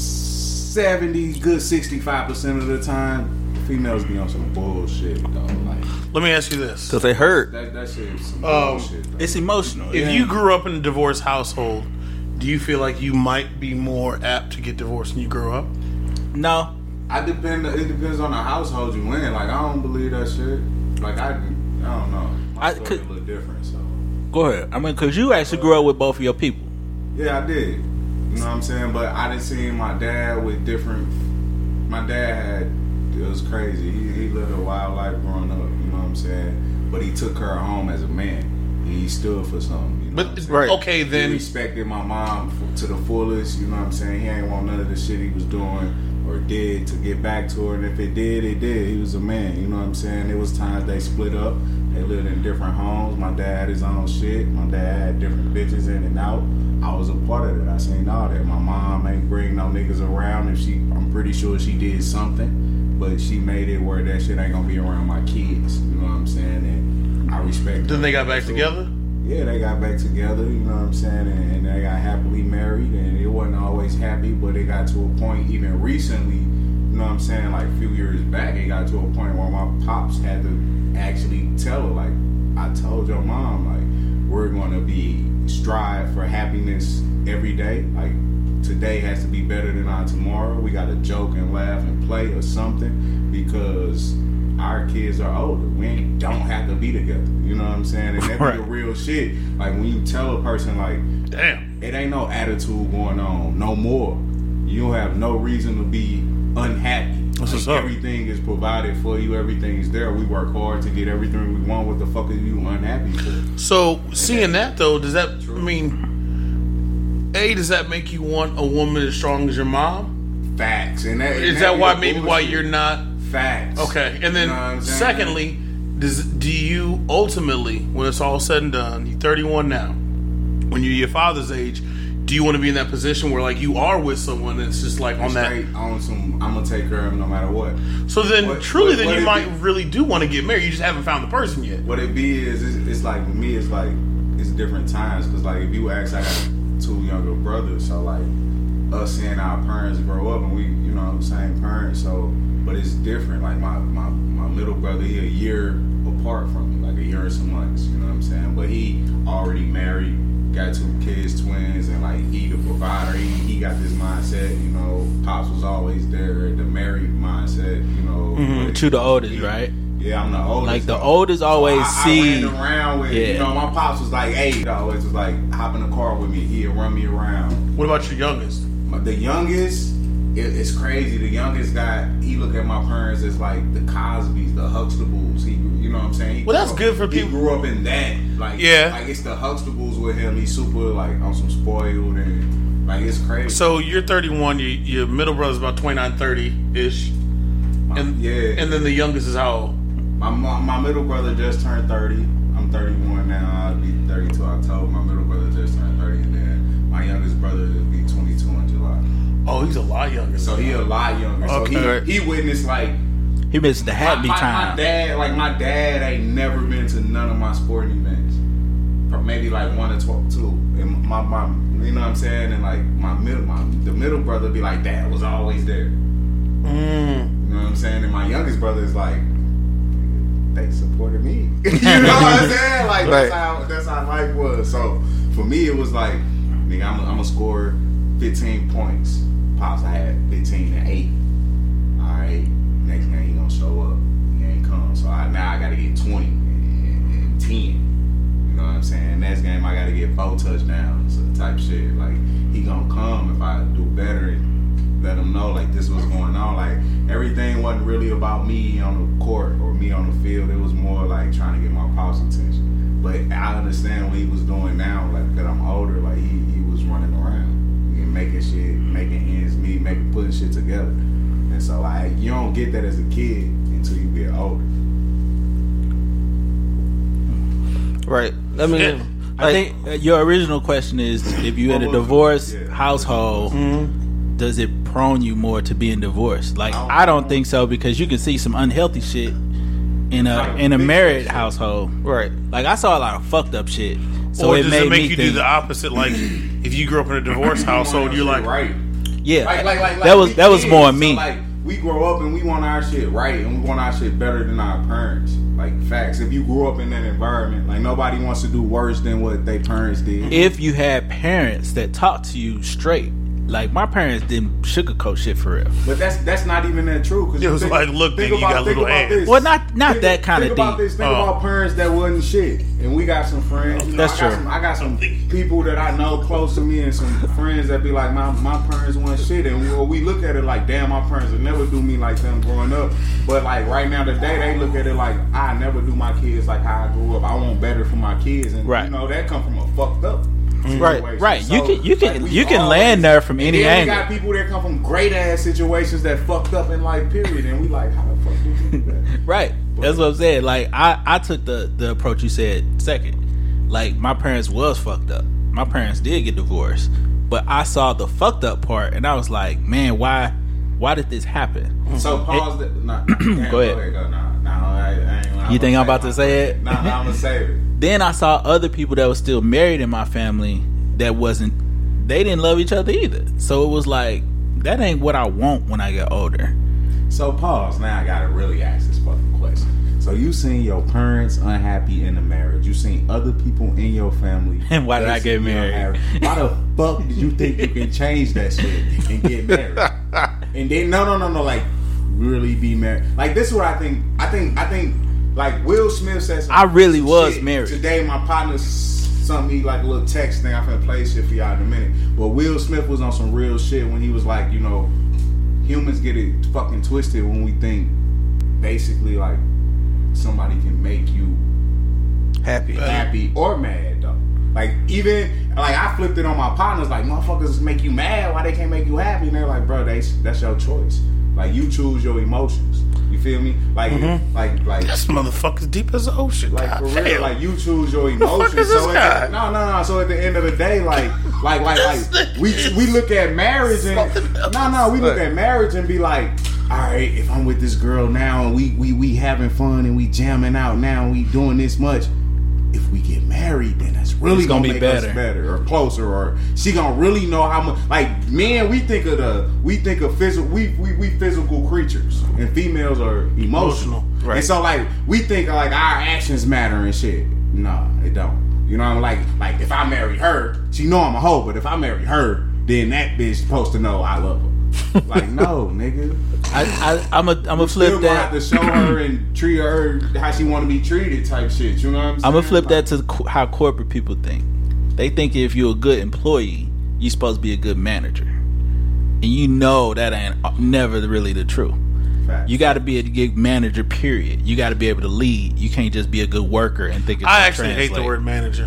seventy, good sixty-five percent of the time, females be on some bullshit though. Like Let me ask you this. Because they hurt. that that shit is some Um, bullshit. Though. It's emotional. If yeah. you grew up in a divorced household, do you feel like you might be more apt to get divorced when you grow up? No. I depend. It depends on the household you in. Like I don't believe that shit. Like I, I don't know. My I story could- a little different. So Go ahead. I mean, because you actually grew up with both of your people. yeah, I did. You know what I'm saying? But I didn't see my dad with different. My dad had. It was crazy. He, he lived a wild life growing up. You know what I'm saying? But he took her home as a man. He stood for something. You know But what I'm saying? Right. okay, He then respected my mom f- to the fullest. You know what I'm saying? He ain't want none of the shit he was doing or did to get back to her. And if it did, it did. He was a man. You know what I'm saying? There was times they split up. They lived in different homes. My dad had his own shit. My dad had different bitches in and out. I was a part of it. I seen all that. My mom ain't bring no niggas around. If she, I'm pretty sure she did something, but she made it where that shit ain't gonna be around my kids. You know what I'm saying? And I respect. then her. they got back So- together. Yeah, they got back together, you know what I'm saying, and, and they got happily married, and it wasn't always happy, but they got to a point even recently, you know what I'm saying, like a few years back, it got to a point where my pops had to actually tell her, like, I told your mom, like, we're going to be strive for happiness every day, like, today has to be better than our tomorrow, we got to joke and laugh and play or something, because our kids are older. We ain't, don't have to be together. You know what I'm saying? And that be Right. the real shit. Like when you tell a person like, Damn. it ain't no attitude going on no more. You don't have no reason to be unhappy. That's what's Like, up. everything is provided for you. Everything is there. We work hard to get everything we want. What the fuck are you unhappy for? So seeing that though, does that I mean? A, does that make you want a woman as strong as your mom? Facts. And that, and Is that be why the maybe why bullshit. you're not Facts? okay? And then You know what I'm saying? secondly, does do you ultimately, when it's all said and done, you're thirty-one now, when you're your father's age, do you want to be in that position where like you are with someone that's just like on that? Straight on some. I'm gonna take care of him no matter what. So then, What- truly, what- then what you it might be- really do want to get married. You just haven't found the person yet. What it be is, it's, it's like with me, it's like it's different times. Cause like if you ask, I got two younger brothers, so like us seeing our parents grow up, and we, you know, same parents. So, but it's different. Like my my my middle brother, he a year apart from me, like a year and some months. You know what I'm saying? But he already married, got two kids, twins, and like he the provider. He he got this mindset. You know, pops was always there. The married mindset. You know, Mhm. but To the oldest, he- right? Yeah, I'm the oldest. Like the though. oldest always I, see. I ran around with, Yeah. you know, my pops was like, hey, he always was like, hop in the car with me. He'd run me around. What about your youngest? My- The youngest, it, it's crazy. The youngest guy, he look at my parents as like the Cosbys, the Huxtables. He, you know what I'm saying? He Well, that's grew up- good for people- He grew up in that. Like, Yeah. Like, it's the Huxtables with him. He's super, like, on some spoiled and, like, it's crazy. So you're thirty-one. Your, your middle brother's about twenty-nine, thirty ish, My- and yeah. and then the youngest is how old? My, my my middle brother just turned thirty. I'm thirty-one now. I'll be Oh, he's a lot younger. So he a lot younger. Okay. So he, he witnessed like He missed the my, happy my, time. my dad. Like my dad ain't never been to none of my sporting events. Or maybe like one or twelve, two. And my my, you know what I'm saying. And like my middle, my the middle brother be like, Dad was always there. Mm. You know what I'm saying. And my youngest brother is like, they supported me. You know what I'm saying? Like Right. that's how that's how life was. So for me, it was like, nigga, I'm I'm gonna score fifteen points. Pops, I had fifteen and eight. All right, next game he gonna show up. He ain't come. So I, now I gotta get twenty and, and ten. You know what I'm saying? Next game I gotta get four touchdowns, type shit. Like he gonna come if I do better and let him know like this was going on. Like everything wasn't really about me on the court or me on the field. It was more like trying to get my pops' attention. But I understand what he was doing now. Like that I'm older. Like he, he was running around and making shit, making ends meet, making putting shit together. And so like you don't get that as a kid until you get older. Right. I mean, Yeah. I think uh, your original question is if you in a What was it? divorced Yeah. household, mhm. does it prone you more to being divorced? Like I don't think so because you can see some unhealthy shit in a in a married household. Right. Like I saw a lot of fucked up shit. So or it does made it make me you think, do the opposite? Like, if you grew up in a divorced household, you're like, right. yeah, Like, like, like, like that was we that was kids, more so, me. like, we grow up and we want our shit right and we want our shit better than our parents. Like facts. If you grew up in that environment, like nobody wants to do worse than what their parents did. If you had parents that talked to you straight, like my parents didn't sugarcoat shit for real. But that's that's not even that true. Cause It was like, look, nigga, you got little hands. Well, not not think, that kind think of about deep. This, think Oh. about parents that wasn't shit, and we got some friends. You know, That's I got true. Some, I got some people that I know close to me, and some friends that be like, my my parents weren't shit, and we, we look at it like, damn, my parents would never do me like them growing up. But like right now today, they look at it like I never do my kids like how I grew up. I want better for my kids, and Right. you know that come from a fucked up. Right, situation. right. You can- you can- we you can always- land there from and any then angle. We got people that come from great ass situations that fucked up in life, period, and we like, how the fuck did you do that? Right. That's what I'm saying. Like I, I took the, the approach you said second. Like my parents was fucked up. My parents did get divorced. But I saw the fucked up part and I was like, man, why why did this happen? So pause. That. Nah, damn, Go ahead. Go, nah, nah, I, I ain't, I'm You think gonna I'm about my to say point. it? Nah, nah, I'm gonna save it. Then I saw other people that were still married in my family that wasn't they didn't love each other either. So it was like that ain't what I want when I get older. So pause. Now I gotta really ask this fucking question. So you seen your parents unhappy in the marriage. You seen other people in your family. And why did I get basically married? unhappy. Why the fuck did you think you can change that shit and get married? And then no, no, no, no. Like really be married. Like this is what I think. I think. I think. Like Will Smith says. I really some was shit. married. Today my partner sent me like a little text thing. I'm finna play shit for y'all in a minute. But Will Smith was on some real shit when he was like, you know, humans get it fucking twisted when we think basically like somebody can make you Happy. happy or mad though. Like even like I flipped it on my partners like motherfuckers make you mad, why they can't make you happy? And they're like, bro, they, that's your choice. Like you choose your emotions. You feel me? Like like like This motherfucker's deep as the ocean. like God for real, damn. like you choose your fuck emotions. is this So guy? at the, no, no, no. So at the end of the day, like, like, like, like, we we look at marriage and no, no, we look at marriage and be like, all right, if I'm with this girl now and we we we having fun and we jamming out now and we doing this much, if we get married, then that's really It's gonna gonna, be make better. us better or closer, or she gonna really know how much. Like men, we think of the we think of physical. We we we physical creatures, and females are emotional. Emotional, right. And so like we think like our actions matter and shit. Nah, it don't. You know, I'm like like if I marry her, she know I'm a hoe. But if I marry her, then that bitch supposed to know I love her. Like no, nigga. I, I I'm a I'm a Still flip gonna have that. to show her and treat her how she want to be treated, type shit. You know what I'm saying? I'm gonna flip Like, that to co- how corporate people think. They think if you're a good employee, you're supposed to be a good manager, and you know that ain't never really the truth. facts. You got to be a good manager. Period. You got to be able to lead. You can't just be a good worker and think it's I gonna actually hate the translate. word manager.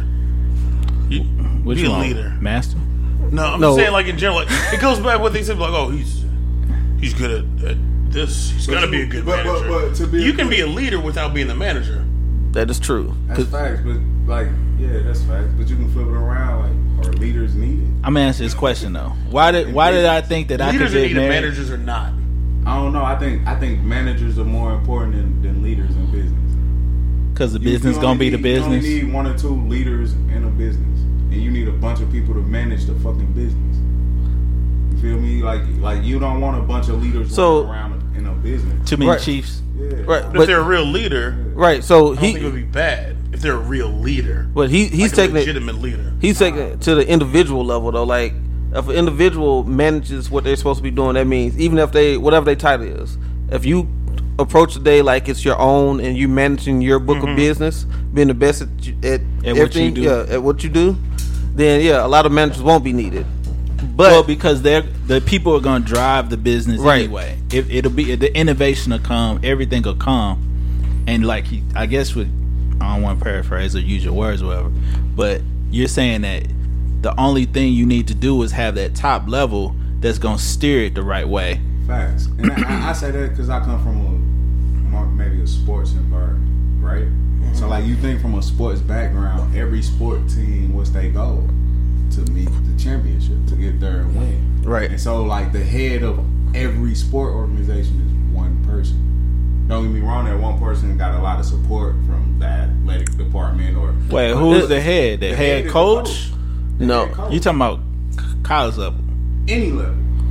You, Which be a one? leader. Master. No, I'm No. saying like in general. Like, it goes back what they said. Like, oh, he's he's good at, at this. He's But gonna you- be a good but- but- manager. but to be a you can good- be a leader without being the manager. That is true. That's facts, but like, yeah, that's facts. But you can flip it around. Like, are leaders needed? I'm gonna answer this question though. Why did Why did I think that I could Leaders are get needed, married? managers are not. I don't know. I think I think managers are more important than, than leaders in business. Because the You- business you gonna only be the need- You business. only need one or two leaders in a business, and you need a bunch of people to manage the fucking business. You feel me? Like like you don't want a bunch of leaders So- running around in a business. Too many Right. chiefs. Yeah. Right, But, but if they're a real leader, right. So I don't think it he, would be bad if they're a real leader. but he he's like a taking it. legitimate leader. He's taking it to the individual level though. Like if an individual manages what they're supposed to be doing, that means even if they whatever their title is, if you approach the day like it's your own and you managing your book of business, being the best at, you- at, At what everything, you do. yeah, at what you do, then yeah, a lot of managers won't be needed. But Well, because they're the people are gonna drive the business Right. anyway. It, it'll be the innovation will come, everything will come, and like he, I guess with I don't want to paraphrase or use your words or whatever, but you're saying that the only thing you need to do is have that top level that's gonna steer it the right way. Facts. And I, I say that because I come from a more, maybe a sports environment, right? So like you think from a sports background, every sport team, what's their goal? To meet the championship, to get there and win. Right. And so like the head of every sport organization is one person. Don't get me wrong, that one person got a lot of support from the athletic department or Wait, who's the head? The, The head, is the coach? The No. head coach. You talking about college level? Any level.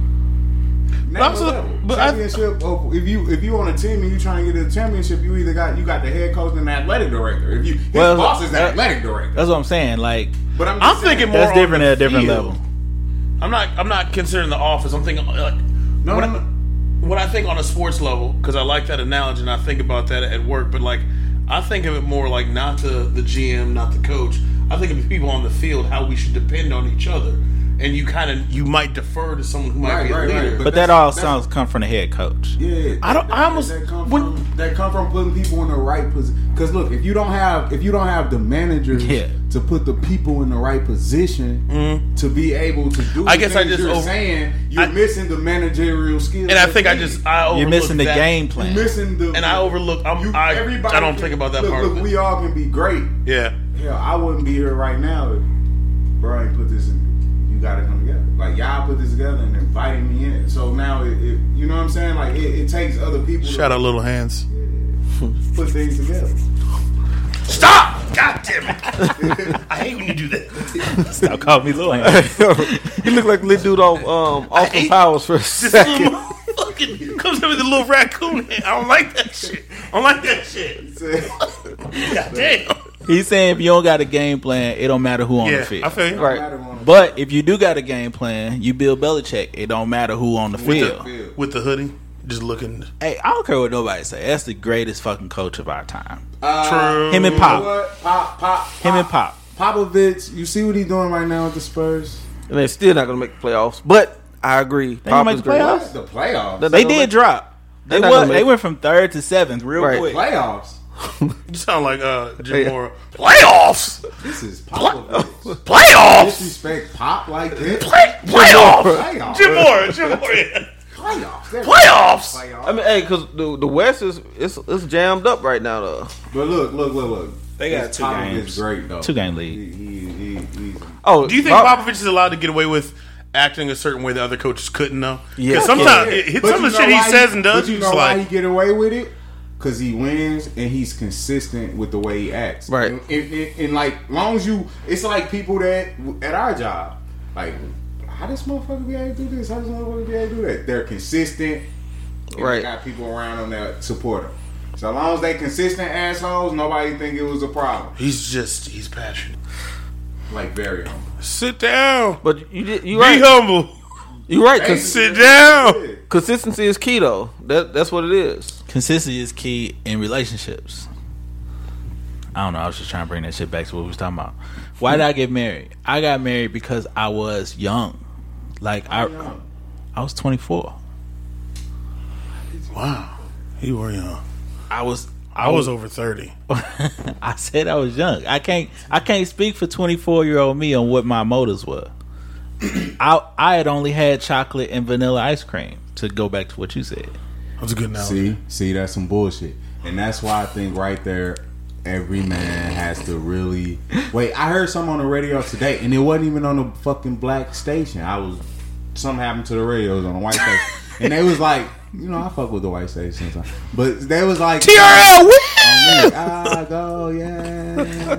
Name I'm a so- level. but I- championship. oh, if you if you on a team and you trying to get to the championship, you either got you got the head coach and the athletic director. If you his Well, boss is the that- athletic director. That's what I'm saying. Like But I'm, I'm just saying, thinking more that's on different the at a different field. level. I'm not. I'm not considering the office. I'm thinking like No, when, no, I, no. when I think on a sports level, because I like that analogy and I think about that at work. But like, I think of it more like not the the G M, not the coach. I think of the people on the field, how we should depend on each other, and you kind of you might defer to someone who might Right, be a right, right. leader. But But that that's- all that's- sounds come from the head coach. Yeah, I don't- that- I almost- that come when- from that come from putting people in the right position. Because look, if you don't have if you don't have the managers Yeah. to put the people in the right position to be able to do, I the guess I things just you're over- saying you're I- missing the managerial skills. and I that's think I needed. just I overlook You're missing the that. game plan. You're missing the And I overlook. I'm, you- I everybody I don't can- think about that look, part Look, of it. we all can be great. Yeah. Hell, I wouldn't be here right now if Brian put this in. You got to come together. Like, y'all put this together and invited me in. So now, it, it, you know what I'm saying? Like, it, it takes other people Shout to out Little Hands. put things together. Stop! God damn it! I hate when you do that. Stop calling me Lil Hands. you look like the little dude on um, Austin hate Powers for a This second. little fucking comes up with a little raccoon head. I don't like that shit. I don't like that shit. God damn. He's saying if you don't got a game plan, it don't matter who on the Yeah, field. I feel you. Right. But if you do got a game plan, you Bill Belichick. It don't matter who on the With field. the, with the hoodie, just looking. Hey, I don't care what nobody say. That's the greatest fucking coach of our time. True. Him and You know Pop. what? Pop, pop, Him and Pop. Popovich, you see what he's doing right now with the Spurs? And they're still not going to make the playoffs. But I agree. They gonna Pop make is the great. playoffs? The playoffs. That- They gonna did make- drop. They They're not was, gonna they make- went from third to seventh real Right. quick. Playoffs. You sound like uh, Jim Hey. Moore. Playoffs. This is Popovich. Playoffs. Disrespect Pop like this. Play, playoffs. Playoffs. Jim Moore. Jim Moore. Yeah. Playoffs. They're Playoffs. Playoffs. I mean, hey, because the, the West is it's, it's jammed up right now, though. But look, look, look, look. They got This two Popovich games. is great though. Two game He, lead. he, he, he, Oh, Do you think Pop- Popovich is allowed to get away with acting a certain way that other coaches couldn't, though? Yeah. Because sometimes Yeah. it, But some you of the know shit he why says and does, But you you know just why like, he get away with it? Because he wins and he's consistent with the way he acts. Right. And, and, and, and like, long as you, it's like people that at our job, like, how this motherfucker be able to do this? How this motherfucker be able to do that? They're consistent. And Right. They got people around them that support them. So long as they consistent assholes, nobody think it was a problem. he's just, he's passionate. Like very humble. Sit down. But you did you Be right. humble. You right. Hey, Cons- Sit down. consistency is key, though. That that's what it is. Consistency is key in relationships. I don't know. I was just trying to bring that shit back to what we was talking about. Why did I get married? I got married because I was young. Like I, I was twenty-four. Wow. You were young. I was. I was over thirty. I said I was young. I can't. I can't speak for twenty-four year old me on what my motives were. I I had only had chocolate and vanilla ice cream. To go back to what you said. That was a good analogy. See, see, that's some bullshit, and that's why I think right there, every man has to really wait. I heard something on the radio today, and it wasn't even on the fucking black station. I was something happened to the radio. It was on the white station, and they was like, you know, I fuck with the white station sometimes, but they was like T R L. I go, yeah.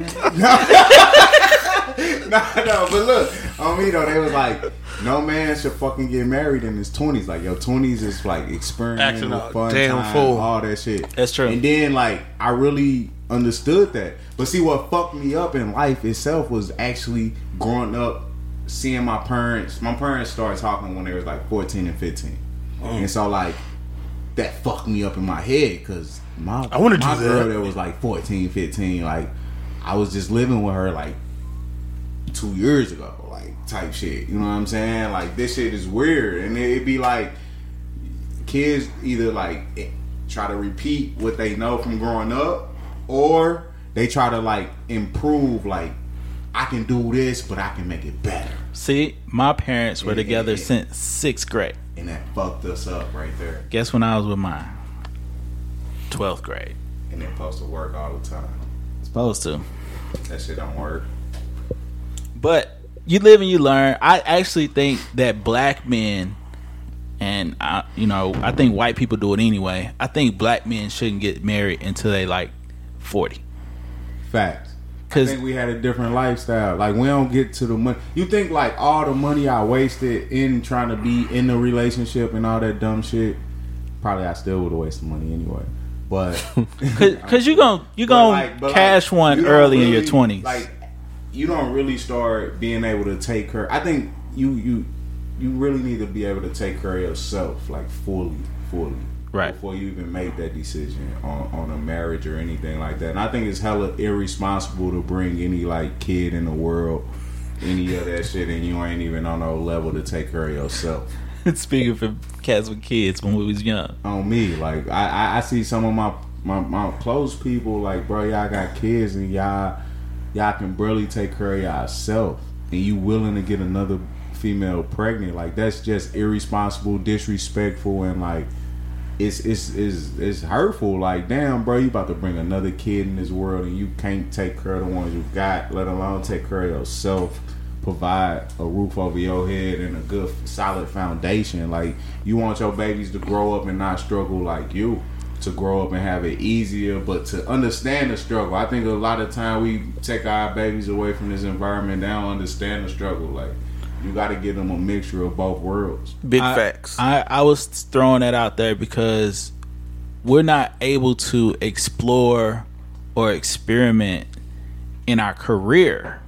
No, no, but look, on me though, they was like, no man should fucking get married in his twenties. Like, your twenties is like experimental, Acting fun damn time, fool. all that shit. That's true. And then, like, I really understood that. But see, what fucked me up in life itself was actually growing up, seeing my parents. My parents started talking when they was like fourteen and fifteen. Mm. And so, like, that fucked me up in my head because my, I wanna do my that. girl that was like fourteen, fifteen, like, I was just living with her like two years ago, like, type shit. You know what I'm saying? Like, this shit is weird. And it'd be like, kids either like try to repeat what they know from growing up, or they try to like improve, like, I can do this, but I can make it better. See, my parents were Yeah, together yeah, yeah. since sixth grade. And that fucked us up right there. Guess when I was with mine? twelfth grade. And they're supposed to work all the time. Supposed to. That shit don't work. But you live and you learn. I actually think that black men, and I, you know, I think white people do it anyway. I think black men shouldn't get married until they like forty. Facts. I 'Cause- think we had a different lifestyle. Like, we don't get to the money. You think like all the money I wasted in trying to be in the relationship and all that dumb shit, probably I still would have wasted money anyway. But Cause, Cause you gonna you But gonna like- but cash like, one you don't early in your really- twenties. Like, you don't really start being able to take care. I think you you you really need to be able to take care of yourself, like, fully, fully, Right. before you even make that decision on on a marriage or anything like that. And I think it's hella irresponsible to bring any like kid in the world, any of that shit, and you ain't even on no level to take care of yourself. Speaking for cats with kids when we was young. On me, like, I, I, I see some of my, my my close people, like, bro, y'all got kids and y'all y'all can barely take care of yourself, and you willing to get another female pregnant. Like, that's just irresponsible, disrespectful, and like, it's it's it's it's hurtful. Like, damn, bro, you about to bring another kid in this world and you can't take care of the ones you got, let alone take care of yourself, provide a roof over your head and a good solid foundation. Like, you want your babies to grow up and not struggle like you, to grow up and have it easier, but to understand the struggle. I think a lot of time we take our babies away from this environment, they don't understand the struggle. Like, you got to give them a mixture of both worlds. Big I, facts. I, I was throwing that out there because we're not able to explore or experiment in our career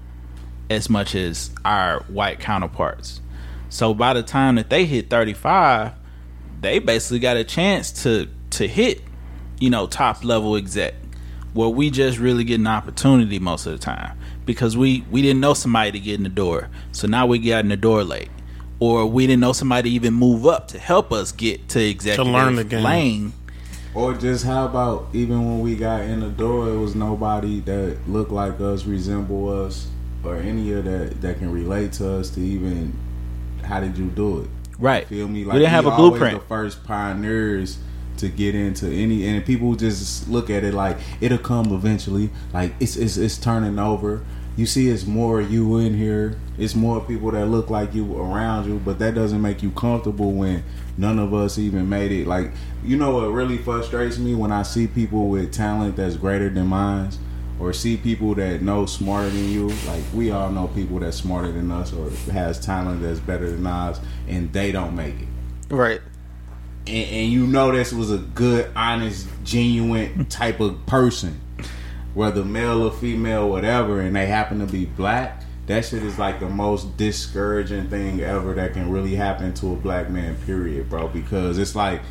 as much as our white counterparts. So by the time that they hit thirty-five, they basically got a chance to to hit, you know, top level exec, where we just really get an opportunity most of the time because we we didn't know somebody to get in the door, so now we got in the door late, or we didn't know somebody to even move up to help us get to executive learn the game. lane. Or just how about even when we got in the door, it was nobody that looked like us, resemble us, or any of that that can relate to us to even, how did you do it? Right. Feel me? We didn't have a always blueprint. The first pioneers to get into any, and people just look at it like it'll come eventually. Like, it's it's it's turning over. You see, it's more you in here. It's more people that look like you around you, but that doesn't make you comfortable when none of us even made it. Like, you know what really frustrates me when I see people with talent that's greater than mine, or see people that know smarter than you. Like, we all know people that's smarter than us or has talent that's better than ours, and they don't make it. Right. And, and you know this was a good, honest, genuine type of person, whether male or female, whatever, and they happen to be black. That shit is like the most discouraging thing ever that can really happen to a black man, period, bro. Because it's like,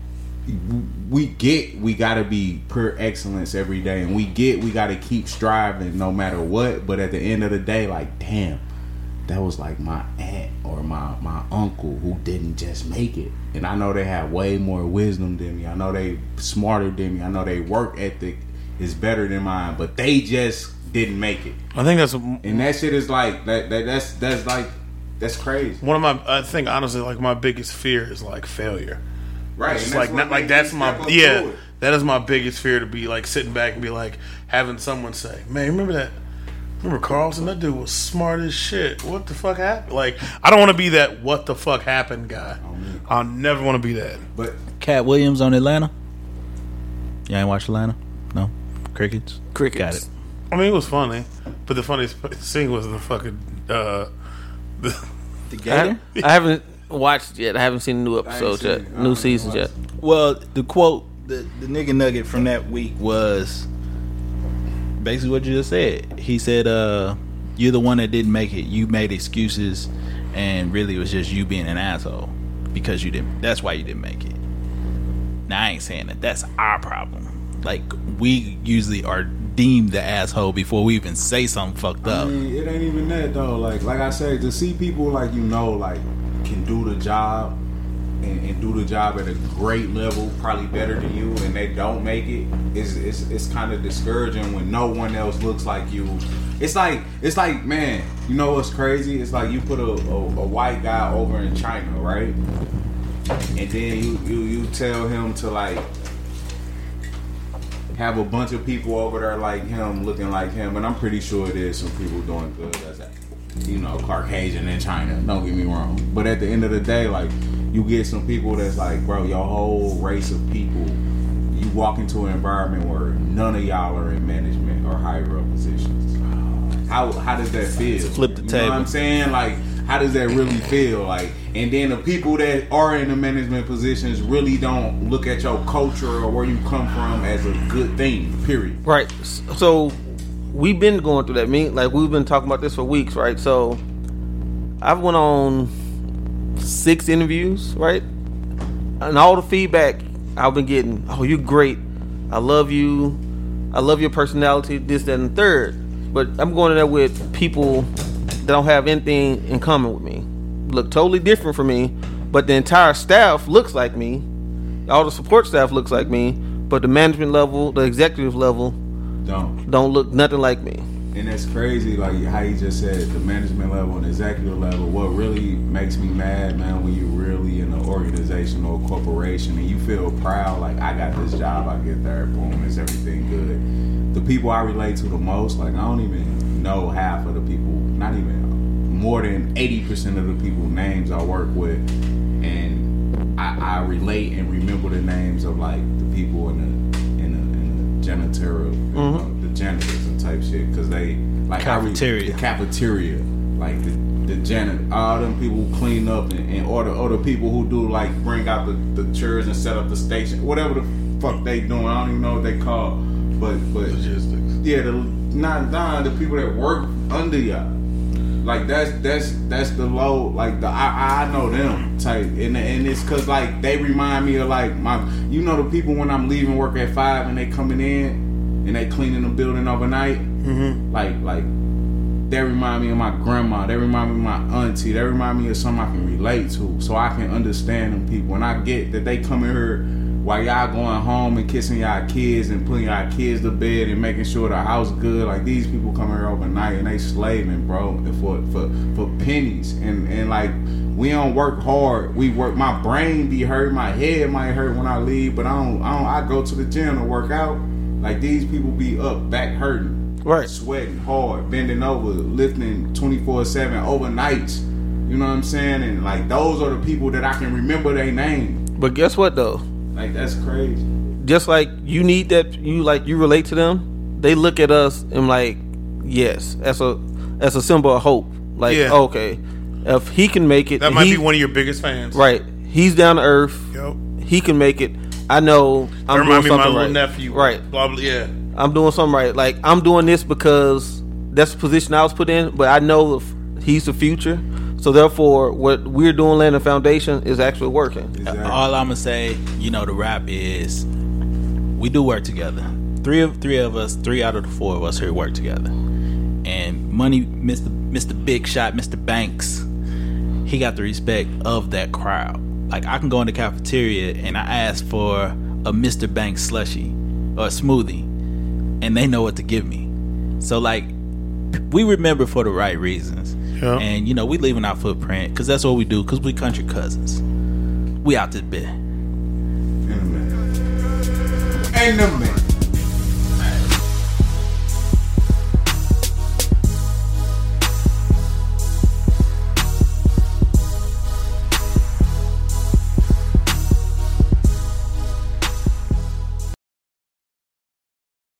we get we gotta be pure excellence every day, and we get we gotta keep striving no matter what. But at the end of the day, like, damn, that was like my aunt or my my uncle who didn't just make it, and I know they have way more wisdom than me. I know they smarter than me. I know they work ethic is better than mine, but they just didn't make it. I think that's And that shit is like that. that that's that's like that's crazy. one of my. I think honestly, like, my biggest fear is like failure. Right. It's and like what not like makes that's me my step up yeah. to it. That is my biggest fear, to be like sitting back and be like having someone say, "Man, remember that? Remember Carlson? That dude was smart as shit. What the fuck happened?" Like, I don't want to be that "what the fuck happened" guy. I'll never want to be that. But Cat Williams on Atlanta. You ain't watched Atlanta? No. Crickets. Crickets. Got it. I mean, it was funny, but the funniest thing was the fucking uh, the. The I, Gator. I haven't watched yet. I haven't seen the new episodes seen yet, it. I new haven't seasons watched yet. Well, the quote, the, the nigga nugget from that week was basically what you just said. He said, uh, "You're the one that didn't make it. You made excuses, and really it was just you being an asshole because you didn't. That's why you didn't make it." Now I ain't saying that. That's our problem. Like, we usually are deemed the asshole before we even say something fucked I up. mean, it ain't even that though. Like, like I said, to see people like you know, like can do the job and, and do the job at a great level, probably better than you, and they don't make it. Is it's, it's kind of discouraging when no one else looks like you. It's like it's like man, you know what's crazy? It's like you put a, a, a white guy over in China, right? And then you, you you tell him to like have a bunch of people over there like him, looking like him, and I'm pretty sure there's some people doing good as a, you know, Caucasian in China. Don't get me wrong, but at the end of the day, like you get some people that's like, bro, your whole race of people, you walk into an environment where none of y'all are in management or higher up positions. How how does that feel? Flip the You table. know what I'm saying? Like, how does that really feel? Like, and then the people that are in the management positions really don't look at your culture or where you come from as a good thing, period. Right. So we've been going through that. Me, like we've been talking about this for weeks, right? So I've went on six interviews, right? And all the feedback I've been getting, oh, you're great. I love you. I love your personality, this, that, and the third. But I'm going in there with people that don't have anything in common with me. Look totally different from me, but the entire staff looks like me. All the support staff looks like me, but the management level, the executive level, Don't. don't look nothing like me. And that's crazy, like how you just said, the management level and executive level. What really makes me mad, man, when you're really in an organization or a corporation and you feel proud, like I got this job, I get there, boom, is everything good. The people I relate to the most, like I don't even know half of the people, not even more than eighty percent of the people names I work with, and I, I relate and remember the names of like the people in the in the, in the janitorial, Mm-hmm. you know, the janitors and type shit, because they like Cafeteria. I re- the cafeteria, like the the janitor, all them people who clean up and, and or the other people who do like bring out the, the chairs and set up the station, whatever the fuck they doing. I don't even know what they call, but but Logistics. yeah, the not not the people that work under y'all. Like that's that's that's the low, like the I I know them type, and and it's cause like they remind me of like my, you know, the people when I'm leaving work at five and they coming in and they cleaning the building overnight, mm-hmm. like like they remind me of my grandma, they remind me of my auntie, they remind me of something I can relate to, so I can understand them people, and I get that they come in here while y'all going home and kissing y'all kids and putting y'all kids to bed and making sure the house good. Like these people come here overnight and they slaving, bro, for for for pennies. And and like we don't work hard. We work. My brain be hurt. My head might hurt when I leave, but I don't. I don't. I go to the gym to work out. Like these people be up, back hurting, Right. sweating hard, bending over, lifting twenty-four seven overnights. You know what I'm saying? And like those are the people that I can remember their name. But guess what though? Like that's crazy. Just like you need that, you like you relate to them. They look at us and like, yes, as a as a symbol of hope. Like, Yeah. okay, if he can make it, That and might he- be one of your biggest fans. right. He's down to earth. Yep. He can make it. I know That I'm doing remind me of my something little right. nephew. Right. Blah blah. Yeah. I'm doing something right. Like I'm doing this because that's the position I was put in. But I know if he's the future. So therefore, what we're doing, laying the foundation, is actually working. Exactly. All I'm gonna say, you know, the rap is we do work together. Three of three of us, three out of the four of us here work together. And Money, Mister Mister Big Shot, Mister Banks, he got the respect of that crowd. Like I can go in the cafeteria and I ask for a Mister Banks slushie or a smoothie, and they know what to give me. So like, we remember for the right reasons. Yeah. And you know, we leaving our footprint because that's what we do, because we country cousins. We out this bit. And the man.